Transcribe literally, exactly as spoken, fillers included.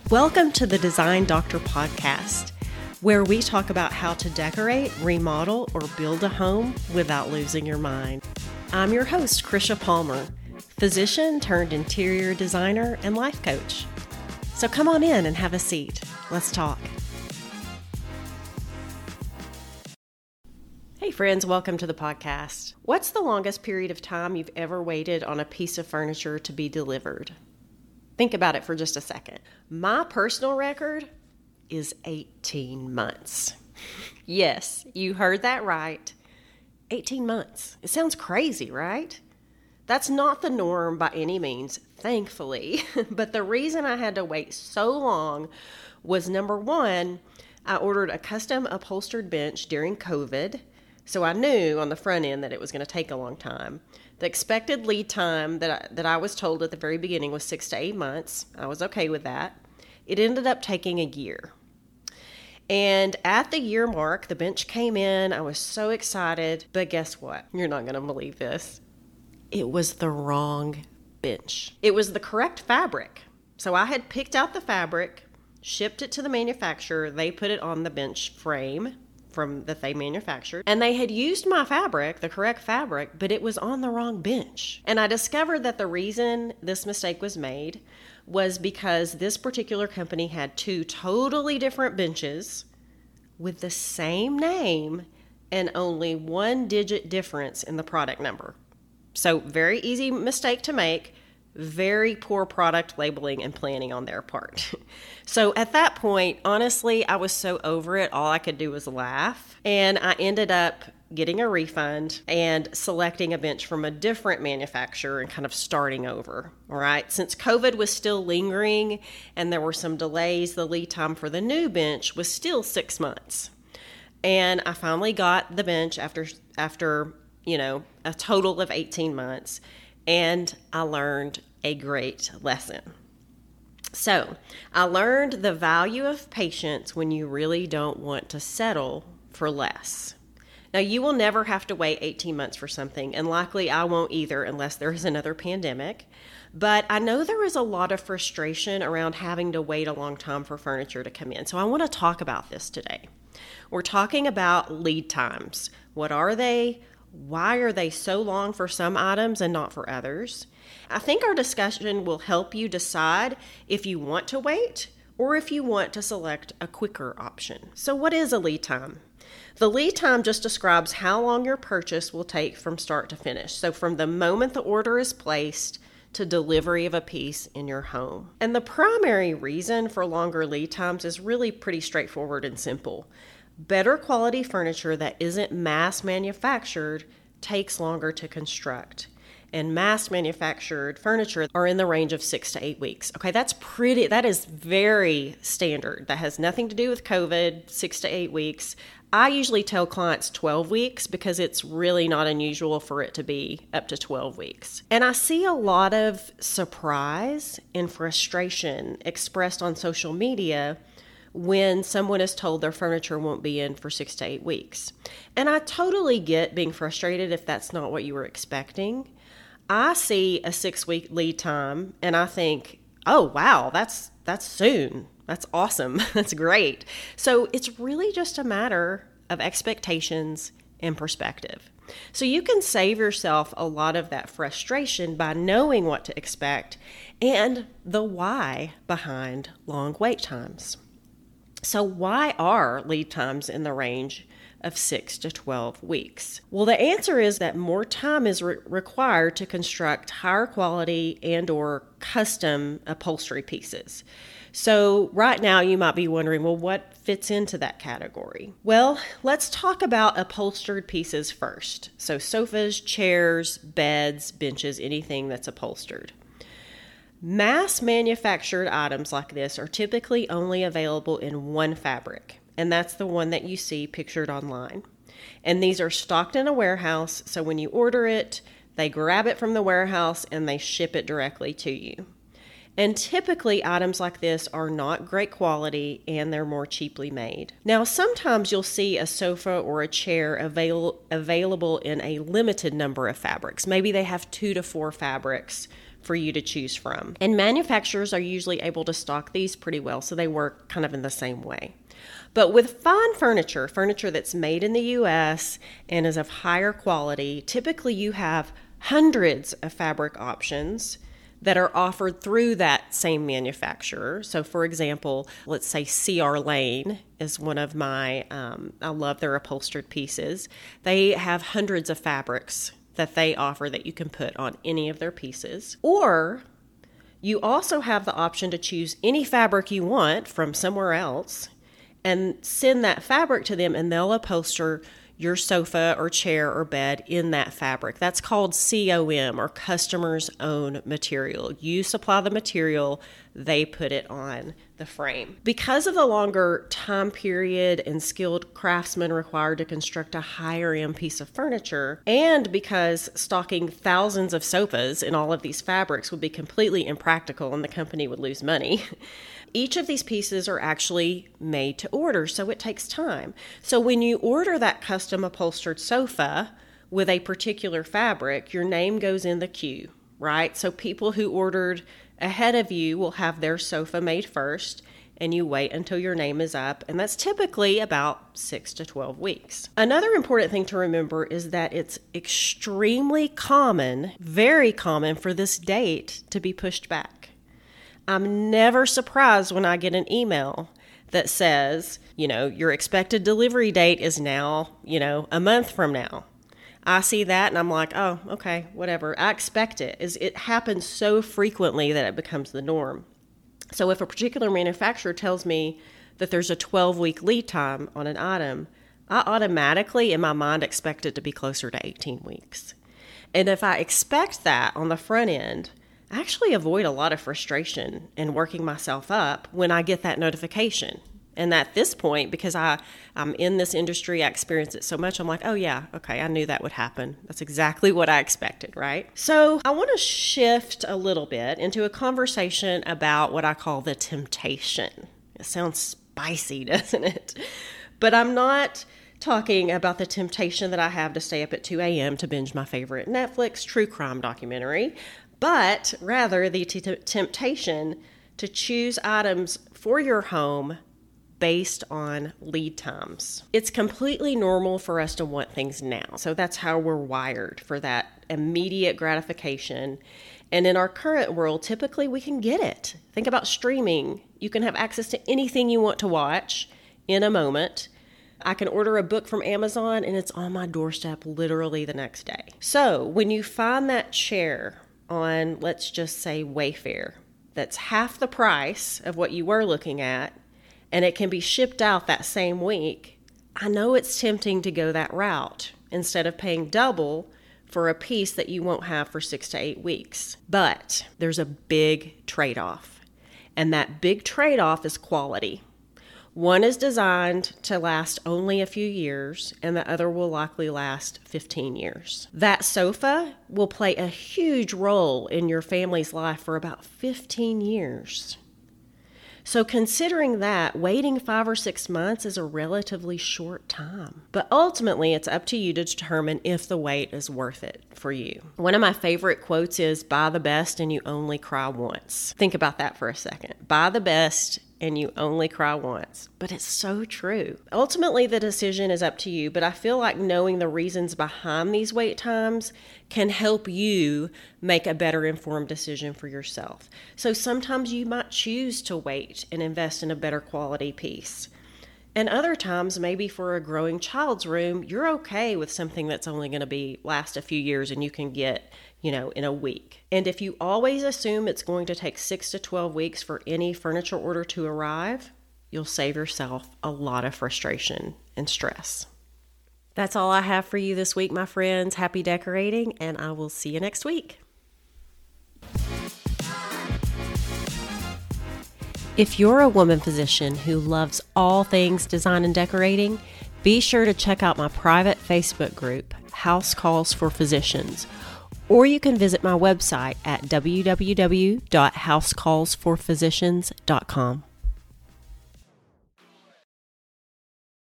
Welcome to the Design Doctor podcast, where we talk about how to decorate, remodel, or build a home without losing your mind. I'm your host, Krisha Palmer, physician turned interior designer and life coach. So come on in and have a seat. Let's talk. Hey friends, welcome to the podcast. What's the longest period of time you've ever waited on a piece of furniture to be delivered? Think about it for just a second. My personal record is eighteen months. Yes, you heard that right. eighteen months. It sounds crazy, right? That's not the norm by any means, thankfully. But the reason I had to wait so long was, number one, I ordered a custom upholstered bench during COVID, so I knew on the front end that it was going to take a long time. The expected lead time that I, that I was told at the very beginning was six to eight months. I was okay with that. It ended up taking a year. And at the year mark, the bench came in. I was so excited. But guess what? You're not going to believe this. It was the wrong bench. It was the correct fabric. So I had picked out the fabric, shipped it to the manufacturer. They put it on the bench frame from that they manufactured. And they had used my fabric, the correct fabric, but it was on the wrong bench. And I discovered that the reason this mistake was made was because this particular company had two totally different benches with the same name and only one digit difference in the product number. So very easy mistake to make. Very poor product labeling and planning on their part. So at that point, honestly, I was so over it, all I could do was laugh. And I ended up getting a refund and selecting a bench from a different manufacturer and kind of starting over. All right. Since COVID was still lingering and there were some delays, the lead time for the new bench was still six months. And I finally got the bench after, after, you know, a total of eighteen months. And I learned a great lesson. So I learned the value of patience when you really don't want to settle for less. Now, you will never have to wait eighteen months for something, and likely I won't either unless there is another pandemic. But I know there is a lot of frustration around having to wait a long time for furniture to come in. So I want to talk about this today. We're talking about lead times. What are they? Why are they so long for some items and not for others? I think our discussion will help you decide if you want to wait or if you want to select a quicker option. So what is a lead time? The lead time just describes how long your purchase will take from start to finish. So from the moment the order is placed to delivery of a piece in your home. And the primary reason for longer lead times is really pretty straightforward and simple. Better quality furniture that isn't mass manufactured takes longer to construct. And mass manufactured furniture are in the range of six to eight weeks. Okay, that's pretty, that is very standard. That has nothing to do with COVID, six to eight weeks. I usually tell clients twelve weeks because it's really not unusual for it to be up to twelve weeks. And I see a lot of surprise and frustration expressed on social media when someone is told their furniture won't be in for six to eight weeks. And I totally get being frustrated if that's not what you were expecting. I see a six-week lead time and I think, oh, wow, that's that's soon. That's awesome. That's great. So it's really just a matter of expectations and perspective. So you can save yourself a lot of that frustration by knowing what to expect and the why behind long wait times. So why are lead times in the range of six to twelve weeks? Well, the answer is that more time is re- required to construct higher quality and or custom upholstery pieces. So right now you might be wondering, well, what fits into that category? Well, let's talk about upholstered pieces first. So sofas, chairs, beds, benches, anything that's upholstered. Mass manufactured items like this are typically only available in one fabric, and that's the one that you see pictured online. And these are stocked in a warehouse, so when you order it, they grab it from the warehouse and they ship it directly to you. And typically items like this are not great quality and they're more cheaply made. Now, sometimes you'll see a sofa or a chair avail- available in a limited number of fabrics. Maybe they have two to four fabrics for you to choose from. And manufacturers are usually able to stock these pretty well, so they work kind of in the same way. But with fine furniture, furniture that's made in the U S and is of higher quality, typically you have hundreds of fabric options that are offered through that same manufacturer. So for example, let's say C R Lane is one of my, um, I love their upholstered pieces. They have hundreds of fabrics that they offer that you can put on any of their pieces. Or you also have the option to choose any fabric you want from somewhere else and send that fabric to them, and they'll upholster your sofa or chair or bed in that fabric. That's called C O M, or customer's own material. You supply the material, they put it on the frame. Because of the longer time period and skilled craftsmen required to construct a higher end piece of furniture, and because stocking thousands of sofas in all of these fabrics would be completely impractical and the company would lose money, each of these pieces are actually made to order, so it takes time. So when you order that custom upholstered sofa with a particular fabric, your name goes in the queue, right? So people who ordered ahead of you will have their sofa made first, and you wait until your name is up, and that's typically about six to twelve weeks. Another important thing to remember is that it's extremely common, very common, for this date to be pushed back. I'm never surprised when I get an email that says, you know, your expected delivery date is now, you know, a month from now. I see that and I'm like, oh, okay, whatever. I expect it. Is it happens so frequently that it becomes the norm. So if a particular manufacturer tells me that there's a twelve-week lead time on an item, I automatically, in my mind, expect it to be closer to eighteen weeks. And if I expect that on the front end, I actually avoid a lot of frustration and working myself up when I get that notification. And at this point, because I, I'm in this industry, I experience it so much, I'm like, oh yeah, okay, I knew that would happen. That's exactly what I expected, right? So I want to shift a little bit into a conversation about what I call the temptation. It sounds spicy, doesn't it? But I'm not talking about the temptation that I have to stay up at two a.m. to binge my favorite Netflix true crime documentary, but rather the t- temptation to choose items for your home based on lead times. It's completely normal for us to want things now. So that's how we're wired, for that immediate gratification. And in our current world, typically we can get it. Think about streaming. You can have access to anything you want to watch in a moment. I can order a book from Amazon and it's on my doorstep literally the next day. So when you find that chair on, let's just say, Wayfair, that's half the price of what you were looking at, and it can be shipped out that same week, I know it's tempting to go that route instead of paying double for a piece that you won't have for six to eight weeks. But there's a big trade-off, and that big trade-off is quality. One is designed to last only a few years, and the other will likely last fifteen years. That sofa will play a huge role in your family's life for about fifteen years. So considering that, waiting five or six months is a relatively short time. But ultimately, it's up to you to determine if the wait is worth it for you. One of my favorite quotes is, buy the best and you only cry once. Think about that for a second. Buy the best and you only cry once. But it's so true. Ultimately, the decision is up to you, but I feel like knowing the reasons behind these wait times can help you make a better informed decision for yourself. So sometimes you might choose to wait and invest in a better quality piece. And other times, maybe for a growing child's room, you're okay with something that's only going to be last a few years and you can get, you know, in a week. And if you always assume it's going to take six to twelve weeks for any furniture order to arrive, you'll save yourself a lot of frustration and stress. That's all I have for you this week, my friends. Happy decorating, and I will see you next week. If you're a woman physician who loves all things design and decorating, be sure to check out my private Facebook group, House Calls for Physicians, Or you can visit my website at w w w dot house calls for physicians dot com.